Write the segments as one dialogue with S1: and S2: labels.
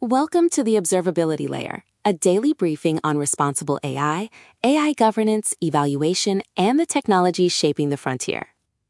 S1: Welcome to the Observability Layer, a daily briefing on responsible AI, AI governance, evaluation, and the technologies shaping the frontier.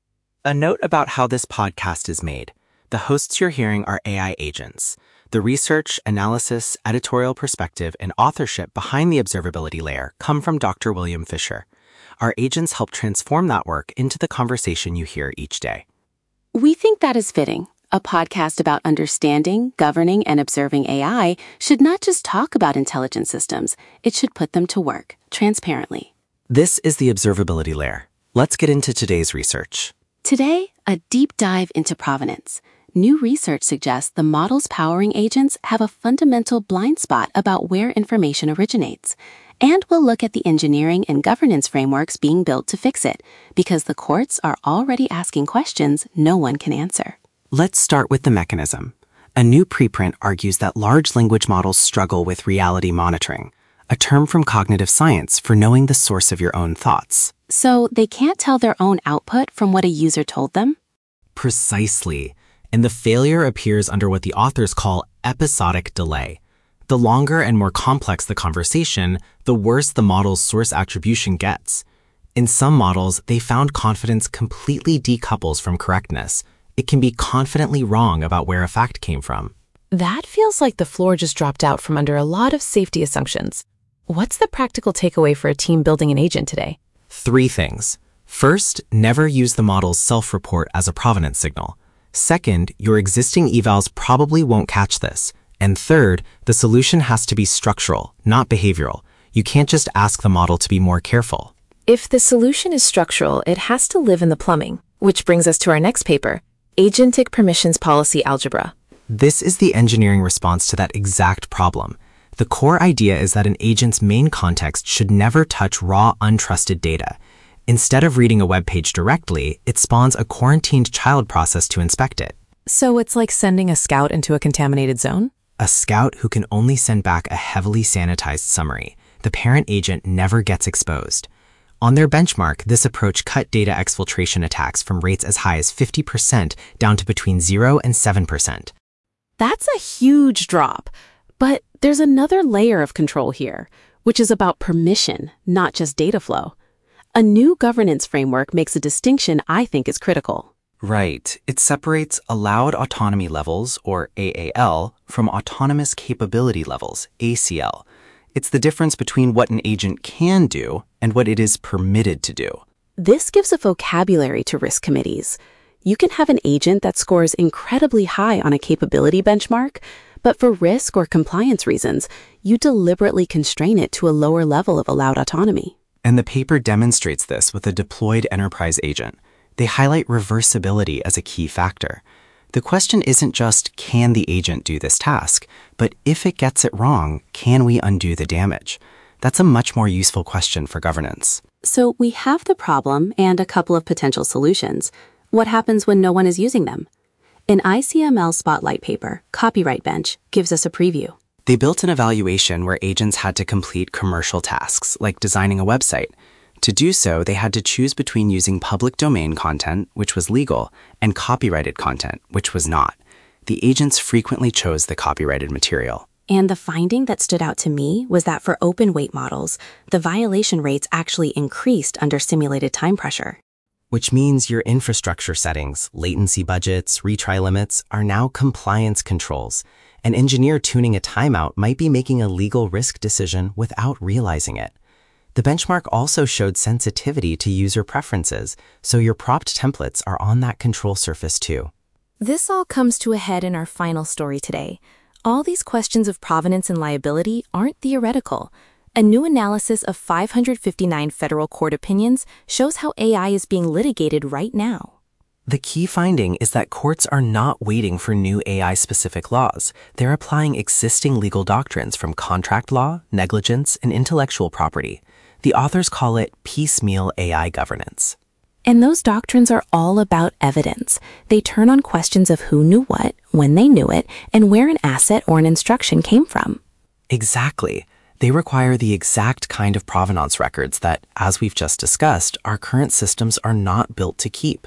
S2: A note about how this podcast is made. The hosts you're hearing are AI agents. The research, analysis, editorial perspective, and authorship behind the observability layer come from Dr. William Fisher. Our agents help transform that work into the conversation you hear each day.
S1: We think that is fitting. A podcast about understanding, governing, and observing AI should not just talk about intelligent systems, it should put them to work, transparently.
S2: This is the observability layer. Let's get into today's research.
S1: Today, a deep dive into provenance. New research suggests the models powering agents have a fundamental blind spot about where information originates. And we'll look at the engineering and governance frameworks being built to fix it, because the courts are already asking questions no one can answer.
S2: Let's start with the mechanism. A new preprint argues that large language models struggle with reality monitoring, a term from cognitive science for knowing the source of your own thoughts.
S1: So they can't tell their own output from what a user told them?
S2: Precisely. And the failure appears under what the authors call episodic delay. The longer and more complex the conversation, the worse the model's source attribution gets. In some models, they found confidence completely decouples from correctness. It can be confidently wrong about where a fact came from.
S3: That feels like the floor just dropped out from under a lot of safety assumptions. What's the practical takeaway for a team building an agent today?
S2: 3 things. First, never use the model's self-report as a provenance signal. Second, your existing evals probably won't catch this. And third, the solution has to be structural, not behavioral. You can't just ask the model to be more careful.
S3: If the solution is structural, it has to live in the plumbing, which brings us to our next paper, Agentic Permissions Policy Algebra.
S2: This is the engineering response to that exact problem. The core idea is that an agent's main context should never touch raw, untrusted data. Instead of reading a web page directly, it spawns a quarantined child process to inspect it.
S3: So it's like sending a scout into a contaminated zone?
S2: A scout who can only send back a heavily sanitized summary. The parent agent never gets exposed. On their benchmark, this approach cut data exfiltration attacks from rates as high as 50% down to between 0 and 7%.
S1: That's a huge drop. But there's another layer of control here, which is about permission, not just data flow. A new governance framework makes a distinction I think is critical.
S2: Right. It separates allowed autonomy levels, or AAL, from autonomous capability levels, ACL. It's the difference between what an agent can do and what it is permitted to do.
S1: This gives a vocabulary to risk committees. You can have an agent that scores incredibly high on a capability benchmark, but for risk or compliance reasons, you deliberately constrain it to a lower level of allowed autonomy.
S2: And the paper demonstrates this with a deployed enterprise agent. They highlight reversibility as a key factor. The question isn't just, can the agent do this task, but if it gets it wrong, can we undo the damage? That's a much more useful question for governance.
S1: So we have the problem and a couple of potential solutions. What happens when no one is using them? An ICML Spotlight paper, Copyright Bench, gives us a preview.
S2: They built an evaluation where agents had to complete commercial tasks, like designing a website. To do so, they had to choose between using public domain content, which was legal, and copyrighted content, which was not. The agents frequently chose the copyrighted material.
S1: And the finding that stood out to me was that for open weight models, the violation rates actually increased under simulated time pressure.
S2: Which means your infrastructure settings, latency budgets, retry limits are now compliance controls. An engineer tuning a timeout might be making a legal risk decision without realizing it. The benchmark also showed sensitivity to user preferences, so your propped templates are on that control surface too.
S3: This all comes to a head in our final story today. All these questions of provenance and liability aren't theoretical. A new analysis of 559 federal court opinions shows how AI is being litigated right now.
S2: The key finding is that courts are not waiting for new AI-specific laws. They're applying existing legal doctrines from contract law, negligence, and intellectual property. The authors call it piecemeal AI governance.
S1: And those doctrines are all about evidence. They turn on questions of who knew what, when they knew it, and where an asset or an instruction came from.
S2: Exactly. They require the exact kind of provenance records that, as we've just discussed, our current systems are not built to keep.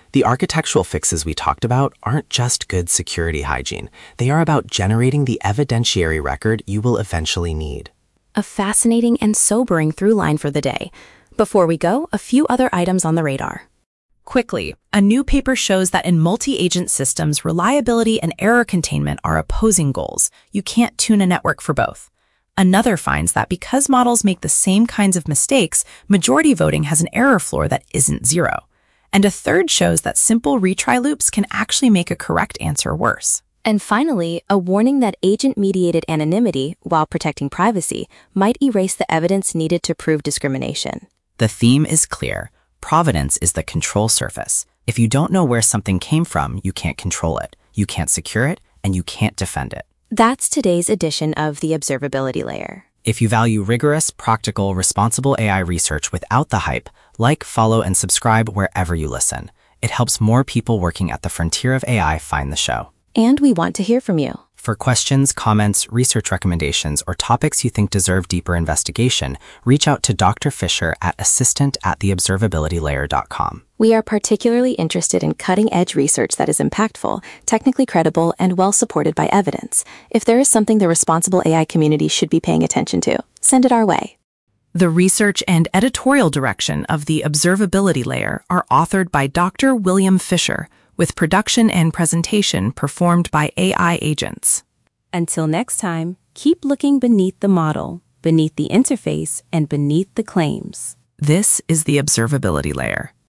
S2: The architectural fixes we talked about aren't just good security hygiene. They are about generating the evidentiary record you will eventually need.
S3: A fascinating and sobering through line for the day. Before we go, a few other items on the radar.
S4: Quickly, a new paper shows that in multi-agent systems, reliability and error containment are opposing goals. You can't tune a network for both. Another finds that because models make the same kinds of mistakes, majority voting has an error floor that isn't zero. And a third shows that simple retry loops can actually make a correct answer worse.
S3: And finally, a warning that agent-mediated anonymity, while protecting privacy, might erase the evidence needed to prove discrimination.
S4: The theme is clear. Provenance is the control surface. If you don't know where something came from, you can't control it, you can't secure it, and you can't defend it.
S3: That's today's edition of the Observability Layer.
S4: If you value rigorous, practical, responsible AI research without the hype, like, follow, and subscribe wherever you listen. It helps more people working at the frontier of AI find the show.
S3: And we want to hear from you.
S4: For questions, comments, research recommendations, or topics you think deserve deeper investigation, reach out to Dr. Fisher at assistant@theobservabilitylayer.com.
S3: We are particularly interested in cutting-edge research that is impactful, technically credible, and well-supported by evidence. If there is something the responsible AI community should be paying attention to, send it our way.
S4: The research and editorial direction of the Observability Layer are authored by Dr. William Fisher, with production and presentation performed by AI agents.
S3: Until next time, keep looking beneath the model, beneath the interface, and beneath the claims.
S4: This is the Observability Layer.